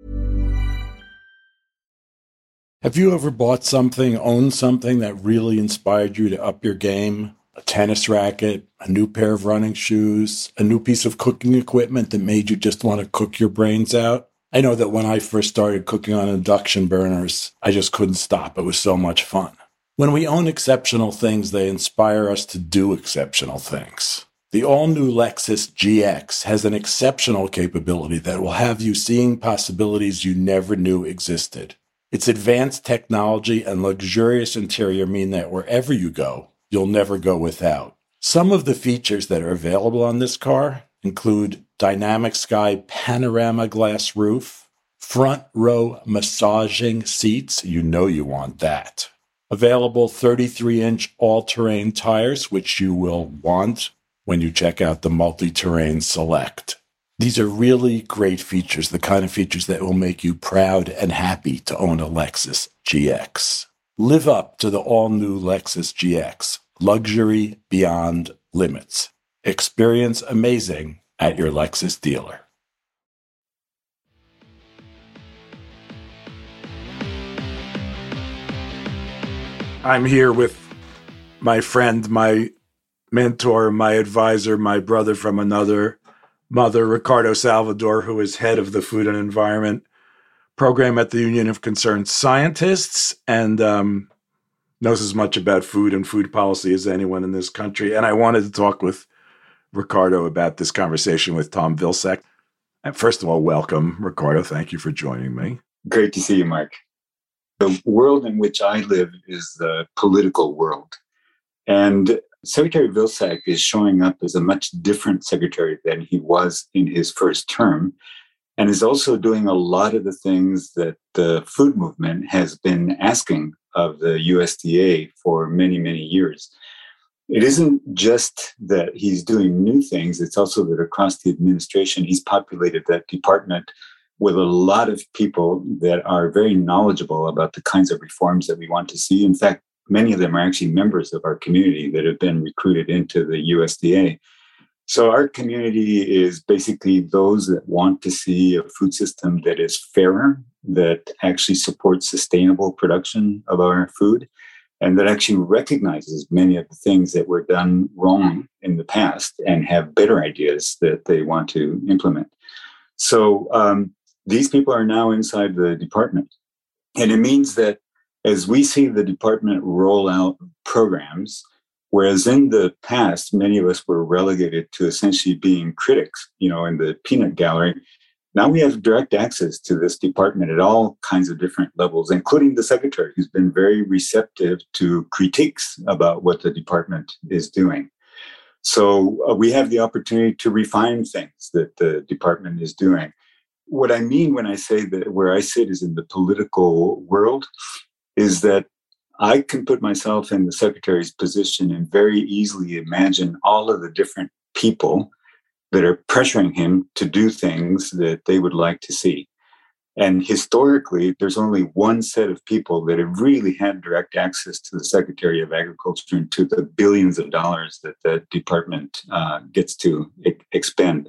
Have you ever bought something, owned something that really inspired you to up your game? A tennis racket, a new pair of running shoes, a new piece of cooking equipment that made you just want to cook your brains out? I know that when I first started cooking on induction burners, I just couldn't stop. It was so much fun. When we own exceptional things, they inspire us to do exceptional things. The all-new Lexus GX has an exceptional capability that will have you seeing possibilities you never knew existed. Its advanced technology and luxurious interior mean that wherever you go, you'll never go without. Some of the features that are available on this car include dynamic sky panorama glass roof, front row massaging seats, you know you want that. Available 33-inch all-terrain tires, which you will want when you check out the Multi-Terrain Select. These are really great features, the kind of features that will make you proud and happy to own a Lexus GX. Live up to the all-new Lexus GX, luxury beyond limits. Experience amazing at your Lexus dealer. I'm here with my friend, my mentor, my advisor, my brother from another mother, Ricardo Salvador, who is head of the Food and Environment Program at the Union of Concerned Scientists and knows as much about food and food policy as anyone in this country. And I wanted to talk with Ricardo about this conversation with Tom Vilsack. And first of all, welcome, Ricardo. Thank you for joining me. Great to see you, Mark. The world in which I live is the political world. And Secretary Vilsack is showing up as a much different secretary than he was in his first term, and is also doing a lot of the things that the food movement has been asking of the USDA for many, many years. It isn't just that he's doing new things, it's also that across the administration, he's populated that department with a lot of people that are very knowledgeable about the kinds of reforms that we want to see. In fact, many of them are actually members of our community that have been recruited into the USDA. So our community is basically those that want to see a food system that is fairer, that actually supports sustainable production of our food, and that actually recognizes many of the things that were done wrong in the past and have better ideas that they want to implement. So these people are now inside the department. And it means that as we see the department roll out programs, whereas in the past, many of us were relegated to essentially being critics, in the peanut gallery, now we have direct access to this department at all kinds of different levels, including the secretary, who's been very receptive to critiques about what the department is doing. So we have the opportunity to refine things that the department is doing. What I mean when I say that where I sit is in the political world, is that I can put myself in the secretary's position and very easily imagine all of the different people that are pressuring him to do things that they would like to see. And historically, there's only one set of people that have really had direct access to the Secretary of Agriculture and to the billions of dollars that the department gets to expend.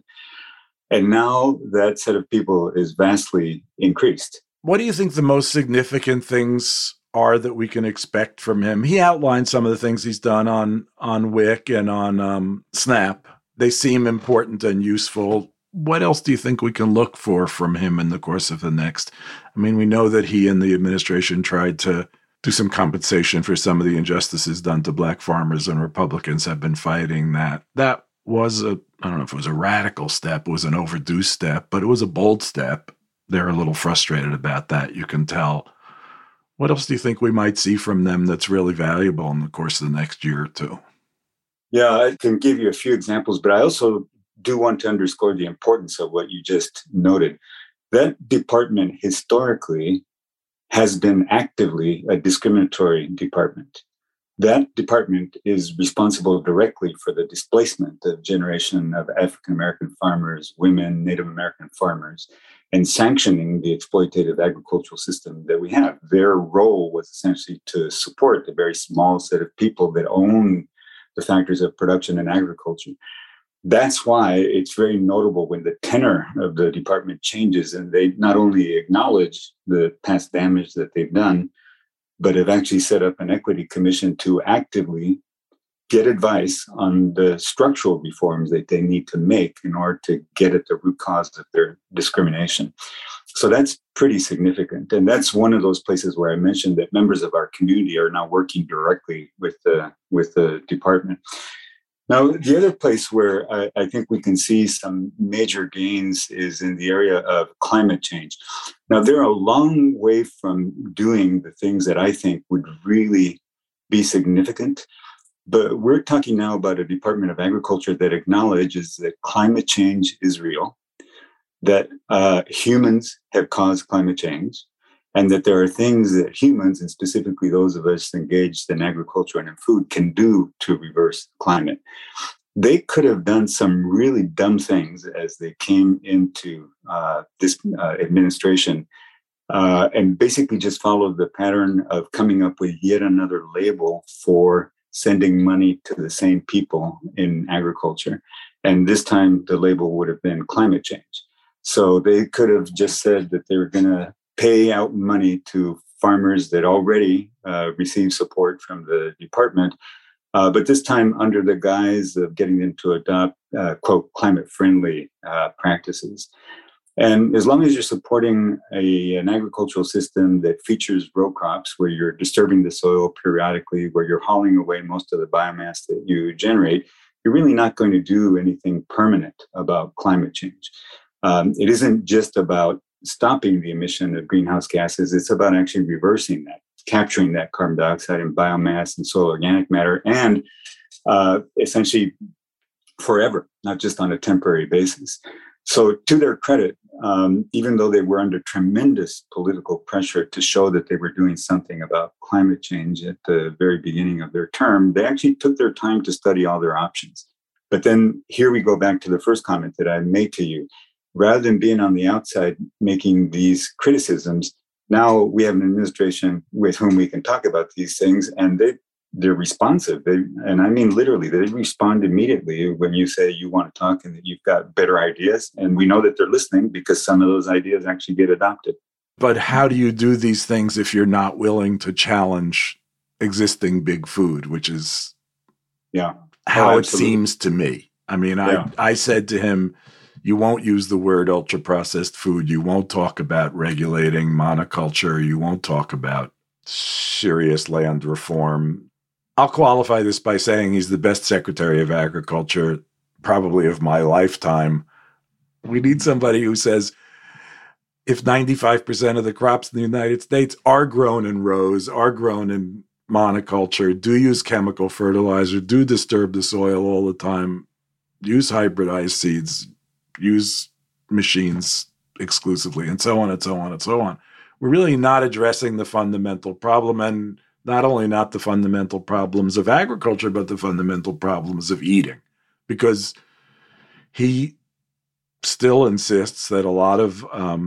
And now that set of people is vastly increased. What do you think the most significant things are that we can expect from him? He outlined some of the things he's done on WIC and on SNAP. They seem important and useful. What else do you think we can look for from him in the course of the next? I mean, we know that he and the administration tried to do some compensation for some of the injustices done to Black farmers, and Republicans have been fighting that. That was I don't know if it was a radical step, it was an overdue step, but it was a bold step. They're a little frustrated about that, you can tell. What else do you think we might see from them that's really valuable in the course of the next year or two? Yeah, I can give you a few examples, but I also do want to underscore the importance of what you just noted. That department historically has been actively a discriminatory department. That department is responsible directly for the displacement of a generation of African-American farmers, women, Native American farmers, and sanctioning the exploitative agricultural system that we have. Their role was essentially to support the very small set of people that own the factors of production and agriculture. That's why it's very notable when the tenor of the department changes and they not only acknowledge the past damage that they've done, but have actually set up an equity commission to actively get advice on the structural reforms that they need to make in order to get at the root cause of their discrimination. So that's pretty significant. And that's one of those places where I mentioned that members of our community are now working directly with the department. Now, the other place where I think we can see some major gains is in the area of climate change. Now, they're a long way from doing the things that I think would really be significant. But we're talking now about a Department of Agriculture that acknowledges that climate change is real, that humans have caused climate change, and that there are things that humans, and specifically those of us engaged in agriculture and in food, can do to reverse climate. They could have done some really dumb things as they came into this administration and basically just followed the pattern of coming up with yet another label for sending money to the same people in agriculture. And this time the label would have been climate change. So they could have just said that they were going to pay out money to farmers that already receive support from the department, but this time under the guise of getting them to adopt, quote, climate-friendly practices. And as long as you're supporting an agricultural system that features row crops, where you're disturbing the soil periodically, where you're hauling away most of the biomass that you generate, you're really not going to do anything permanent about climate change. It isn't just about stopping the emission of greenhouse gases. It's about actually reversing that, capturing that carbon dioxide in biomass and soil organic matter, and essentially forever, not just on a temporary basis. So to their credit, even though they were under tremendous political pressure to show that they were doing something about climate change at the very beginning of their term, they actually took their time to study all their options. But then here we go back to the first comment that I made to you. Rather than being on the outside making these criticisms, now we have an administration with whom we can talk about these things, and they're responsive. And I mean literally, they respond immediately when you say you want to talk and that you've got better ideas. And we know that they're listening because some of those ideas actually get adopted. But how do you do these things if you're not willing to challenge existing big food, which is how it seems to me? I mean, I said to him, you won't use the word ultra-processed food. You won't talk about regulating monoculture. You won't talk about serious land reform. I'll qualify this by saying he's the best Secretary of Agriculture, probably of my lifetime. We need somebody who says, if 95% of the crops in the United States are grown in rows, are grown in monoculture, do use chemical fertilizer, do disturb the soil all the time, use hybridized seeds, use machines exclusively, and so on and so on and so on. We're really not addressing the fundamental problem, and not only not the fundamental problems of agriculture, but the fundamental problems of eating, because he still insists that a lot of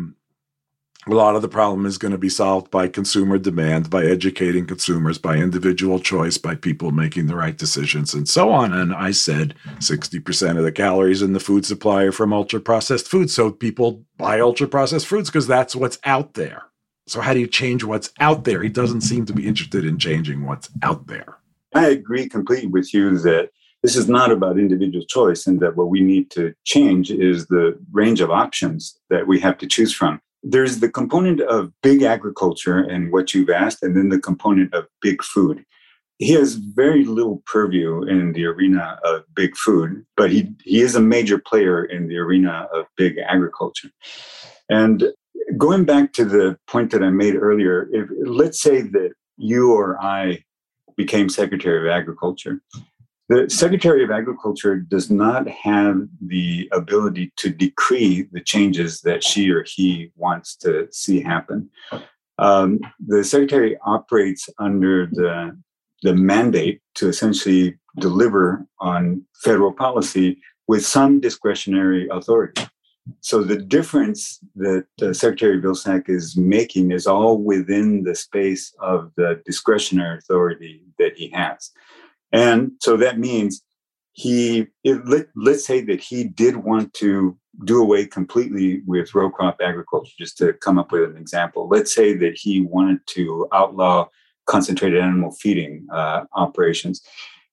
the problem is going to be solved by consumer demand, by educating consumers, by individual choice, by people making the right decisions, and so on. And I said 60% of the calories in the food supply are from ultra-processed foods. So people buy ultra-processed foods because that's what's out there. So how do you change what's out there? He doesn't seem to be interested in changing what's out there. I agree completely with you that this is not about individual choice, and that what we need to change is the range of options that we have to choose from. There's the component of big agriculture and what you've asked, and then the component of big food. He has very little purview in the arena of big food, but he is a major player in the arena of big agriculture. And going back to the point that I made earlier, let's say that you or I became Secretary of Agriculture. The Secretary of Agriculture does not have the ability to decree the changes that she or he wants to see happen. The Secretary operates under the mandate to essentially deliver on federal policy with some discretionary authority. So the difference that Secretary Vilsack is making is all within the space of the discretionary authority that he has. And so that means let's say that he did want to do away completely with row crop agriculture, just to come up with an example. Let's say that he wanted to outlaw concentrated animal feeding operations.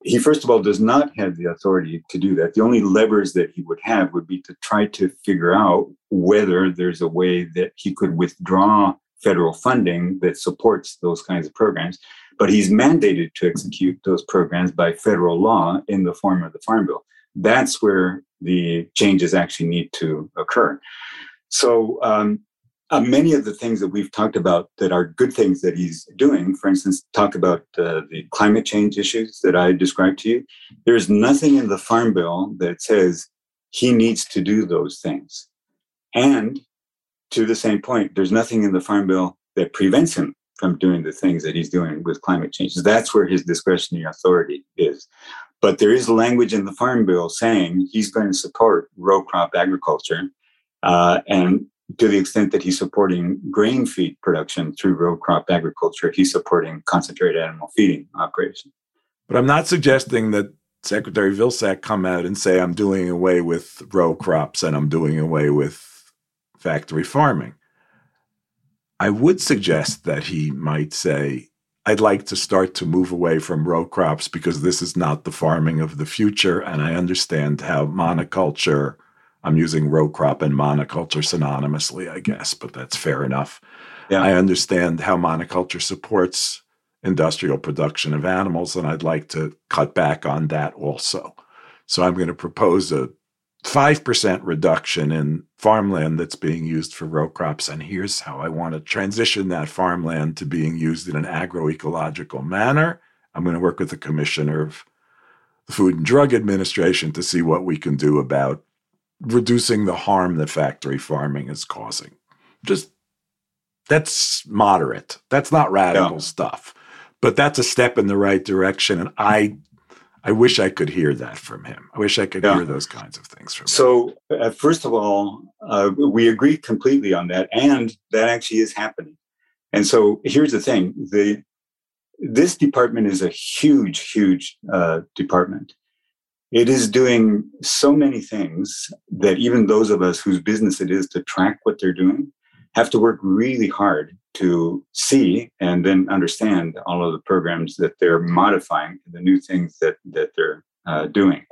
he, first of all, does not have the authority to do that. The only levers that he would have would be to try to figure out whether there's a way that he could withdraw federal funding that supports those kinds of programs. But he's mandated to execute those programs by federal law in the form of the Farm Bill. That's where the changes actually need to occur. So many of the things that we've talked about that are good things that he's doing, for instance, talk about the climate change issues that I described to you. There's nothing in the Farm Bill that says he needs to do those things. And to the same point, there's nothing in the Farm Bill that prevents him from doing the things that he's doing with climate change. That's where his discretionary authority is. But there is language in the Farm Bill saying he's going to support row crop agriculture, and to the extent that he's supporting grain feed production through row crop agriculture, he's supporting concentrated animal feeding operations. But I'm not suggesting that Secretary Vilsack come out and say, I'm doing away with row crops and I'm doing away with factory farming. I would suggest that he might say, I'd like to start to move away from row crops because this is not the farming of the future. And I understand how monoculture, I'm using row crop and monoculture synonymously, I guess, but that's fair enough. Yeah. I understand how monoculture supports industrial production of animals, and I'd like to cut back on that also. So I'm going to propose a 5% reduction in farmland that's being used for row crops. And here's how I want to transition that farmland to being used in an agroecological manner. I'm going to work with the commissioner of the Food and Drug Administration to see what we can do about reducing the harm that factory farming is causing. Just, that's moderate. That's not radical stuff. But that's a step in the right direction. And I wish I could hear that from him. I wish I could hear those kinds of things from him. So, first of all, we agree completely on that, and that actually is happening. And so here's the thing. This department is a huge, huge department. It is doing so many things that even those of us whose business it is to track what they're doing have to work really hard to see and then understand all of the programs that they're modifying, the new things that they're doing.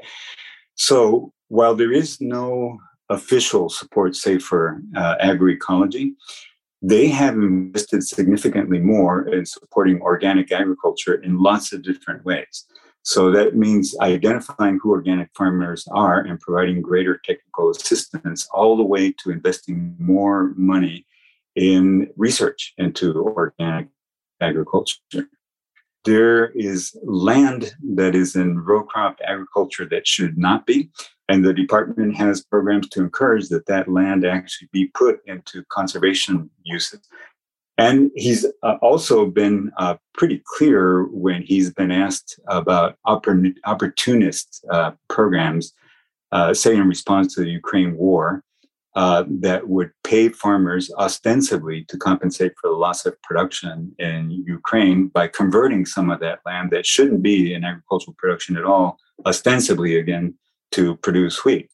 So while there is no official support, say, for agroecology, they have invested significantly more in supporting organic agriculture in lots of different ways. So that means identifying who organic farmers are and providing greater technical assistance, all the way to investing more money in research into organic agriculture. There is land that is in row crop agriculture that should not be, and the department has programs to encourage that land actually be put into conservation uses. And he's also been pretty clear when he's been asked about opportunist programs, say in response to the Ukraine war, that would pay farmers ostensibly to compensate for the loss of production in Ukraine by converting some of that land that shouldn't be in agricultural production at all, ostensibly again, to produce wheat.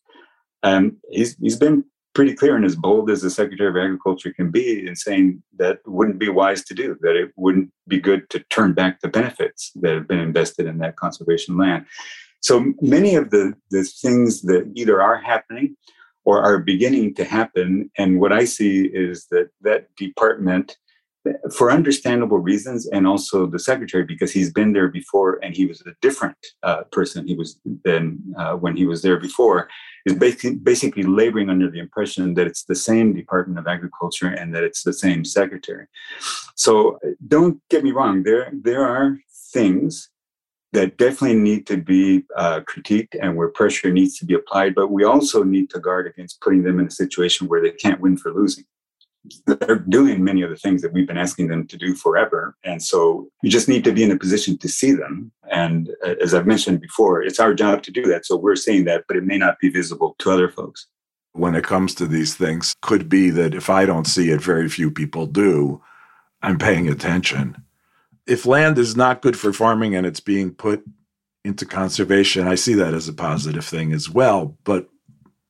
He's been pretty clear and as bold as the Secretary of Agriculture can be in saying that wouldn't be wise to do, that it wouldn't be good to turn back the benefits that have been invested in that conservation land. So many of the things that either are happening or are beginning to happen, and what I see is that department, for understandable reasons, and also the Secretary, because he's been there before and he was a different person he was then when he was there before, is basically laboring under the impression that it's the same Department of Agriculture and that it's the same Secretary. So don't get me wrong, there are things that definitely need to be critiqued and where pressure needs to be applied, but we also need to guard against putting them in a situation where they can't win for losing. They're doing many of the things that we've been asking them to do forever. And so you just need to be in a position to see them. And as I've mentioned before, it's our job to do that. So we're saying that, but it may not be visible to other folks. When it comes to these things, could be that if I don't see it, very few people do. I'm paying attention. If land is not good for farming and it's being put into conservation, I see that as a positive thing as well. But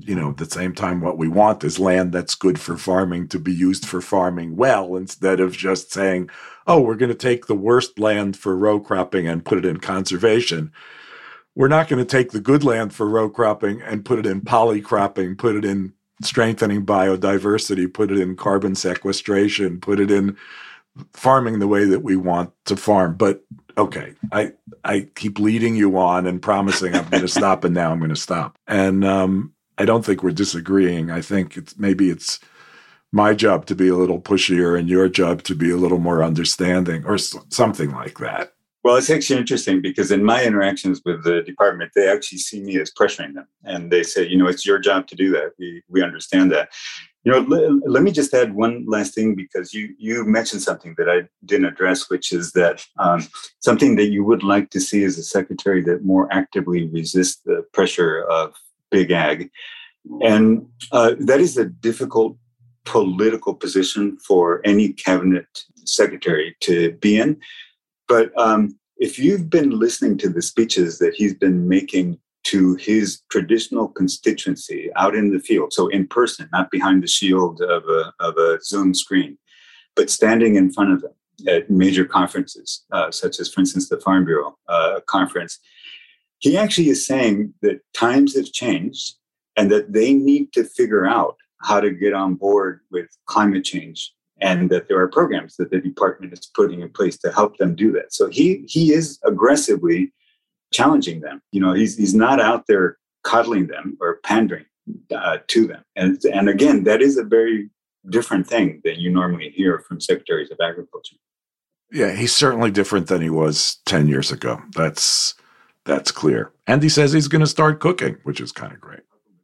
at the same time, what we want is land that's good for farming to be used for farming well, instead of just saying, oh, we're going to take the worst land for row cropping and put it in conservation. We're not going to take the good land for row cropping and put it in polycropping, put it in strengthening biodiversity, put it in carbon sequestration, put it in farming the way that we want to farm. But okay, I keep leading you on and promising I'm going to stop, and now I'm going to stop. And I don't think we're disagreeing. I think it's my job to be a little pushier and your job to be a little more understanding, or something like that. Well, it's actually interesting because in my interactions with the department, they actually see me as pressuring them. And they say, it's your job to do that. We understand that. Let me just add one last thing, because you mentioned something that I didn't address, which is that something that you would like to see as a secretary that more actively resists the pressure of big ag. And that is a difficult political position for any cabinet secretary to be in. But if you've been listening to the speeches that he's been making to his traditional constituency out in the field, so in person, not behind the shield of a Zoom screen, but standing in front of them at major conferences, such as, for instance, the Farm Bureau conference, he actually is saying that times have changed and that they need to figure out how to get on board with climate change, and that there are programs that the department is putting in place to help them do that. So he is aggressively challenging them. He's not out there coddling them or pandering to them. And again, that is a very different thing than you normally hear from secretaries of agriculture. Yeah, he's certainly different than he was 10 years ago. That's clear. And he says he's going to start cooking, which is kind of great.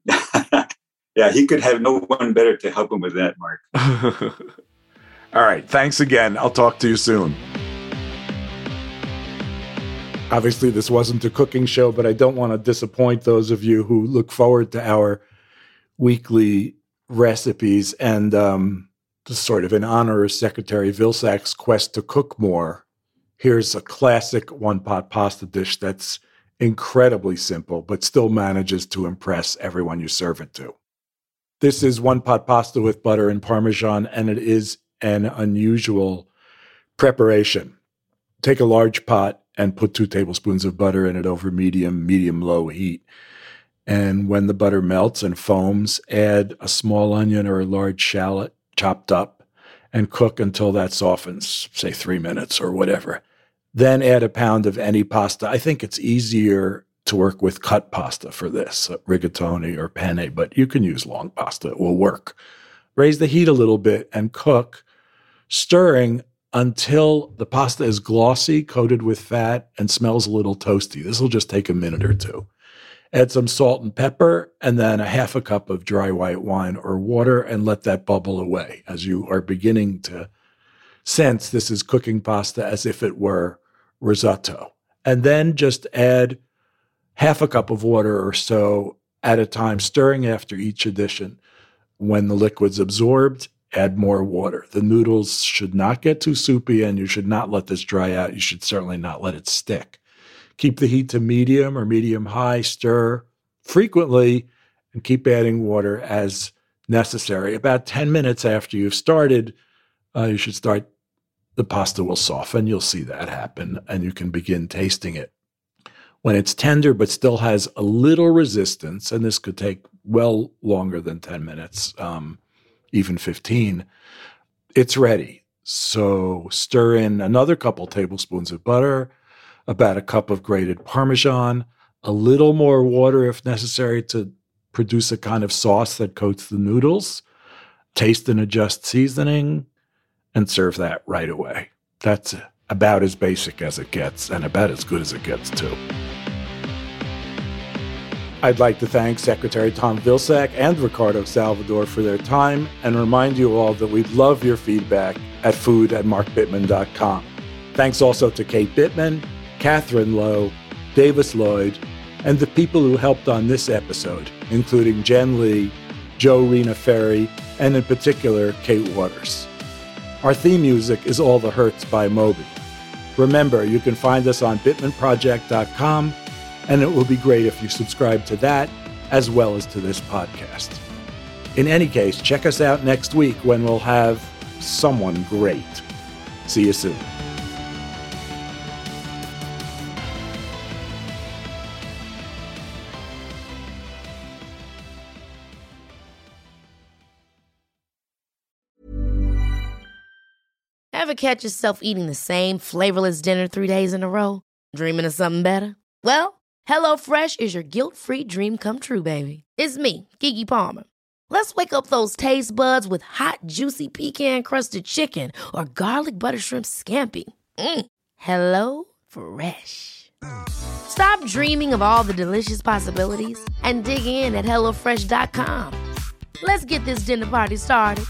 Yeah, he could have no one better to help him with that, Mark. All right. Thanks again. I'll talk to you soon. Obviously, this wasn't a cooking show, but I don't want to disappoint those of you who look forward to our weekly recipes. And just sort of in honor of Secretary Vilsack's quest to cook more, here's a classic one-pot pasta dish that's incredibly simple, but still manages to impress everyone you serve it to. This is one-pot pasta with butter and Parmesan, and it is an unusual preparation. Take a large pot and put 2 tablespoons of butter in it over medium-low heat. And when the butter melts and foams, add a small onion or a large shallot chopped up and cook until that softens, say 3 minutes or whatever. Then add a pound of any pasta. I think it's easier to work with cut pasta for this, rigatoni or penne, but you can use long pasta. It will work. Raise the heat a little bit and cook, stirring until the pasta is glossy, coated with fat, and smells a little toasty. This will just take a minute or two. Add some salt and pepper, and then a half a cup of dry white wine or water, and let that bubble away as you are beginning to sense this is cooking pasta as if it were risotto. And then just add half a cup of water or so at a time, stirring after each addition. When the liquid's absorbed, add more water. The noodles should not get too soupy, and you should not let this dry out. You should certainly not let it stick. Keep the heat to medium or medium-high, stir frequently, and keep adding water as necessary. About 10 minutes after you've started, you should start, the pasta will soften. You'll see that happen, and you can begin tasting it. When it's tender but still has a little resistance, and this could take well longer than 10 minutes, even 15, it's ready. So stir in another couple tablespoons of butter, about a cup of grated Parmesan, a little more water if necessary to produce a kind of sauce that coats the noodles. Taste and adjust seasoning, and serve that right away. That's about as basic as it gets, and about as good as it gets, too. I'd like to thank Secretary Tom Vilsack and Ricardo Salvador for their time, and remind you all that we'd love your feedback at food@markbittman.com. Thanks also to Kate Bittman, Catherine Lowe, Davis Lloyd, and the people who helped on this episode, including Jen Lee, Joe Rena Ferry, and in particular, Kate Waters. Our theme music is All the Hurts by Moby. Remember, you can find us on BittmanProject.com, and it will be great if you subscribe to that as well as to this podcast. In any case, check us out next week when we'll have someone great. See you soon. Ever catch yourself eating the same flavorless dinner 3 days in a row? Dreaming of something better? Well, HelloFresh is your guilt-free dream come true, baby. It's me, Keke Palmer. Let's wake up those taste buds with hot, juicy pecan-crusted chicken or garlic butter shrimp scampi. Hello Fresh. Stop dreaming of all the delicious possibilities and dig in at HelloFresh.com. Let's get this dinner party started.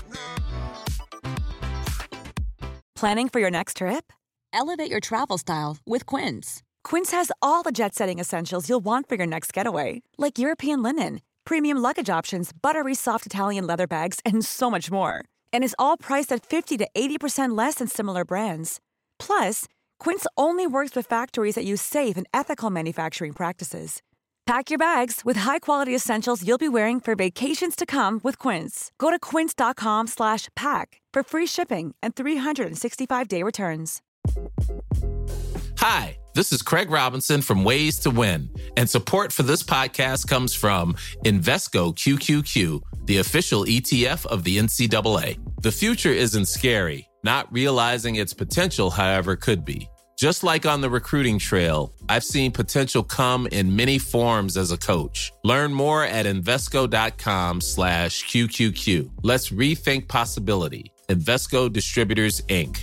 Planning for your next trip? Elevate your travel style with Quince. Quince has all the jet-setting essentials you'll want for your next getaway, like European linen, premium luggage options, buttery soft Italian leather bags, and so much more. And is all priced at 50 to 80% less than similar brands. Plus, Quince only works with factories that use safe and ethical manufacturing practices. Pack your bags with high-quality essentials you'll be wearing for vacations to come with Quince. Go to quince.com/pack for free shipping and 365-day returns. Hi, this is Craig Robinson from Ways to Win, and support for this podcast comes from Invesco QQQ, the official ETF of the NCAA. The future isn't scary. Not realizing its potential, however, could be. Just like on the recruiting trail, I've seen potential come in many forms as a coach. Learn more at Invesco.com/QQQ. Let's rethink possibility. Invesco Distributors, Inc.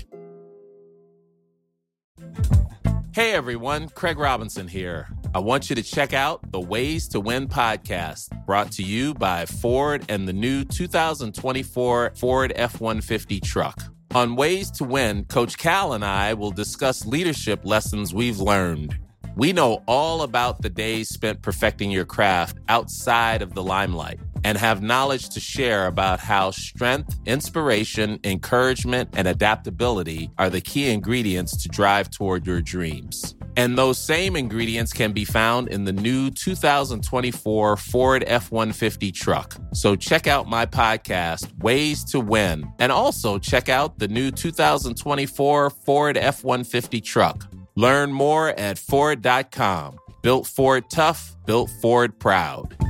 Hey everyone, Craig Robinson here. I want you to check out the Ways to Win podcast, brought to you by Ford and the new 2024 Ford F-150 truck. On Ways to Win, Coach Cal and I will discuss leadership lessons we've learned. We know all about the days spent perfecting your craft outside of the limelight and have knowledge to share about how strength, inspiration, encouragement, and adaptability are the key ingredients to drive toward your dreams. And those same ingredients can be found in the new 2024 Ford F-150 truck. So check out my podcast, Ways to Win, and also check out the new 2024 Ford F-150 truck. Learn more at Ford.com. Built Ford tough, built Ford proud.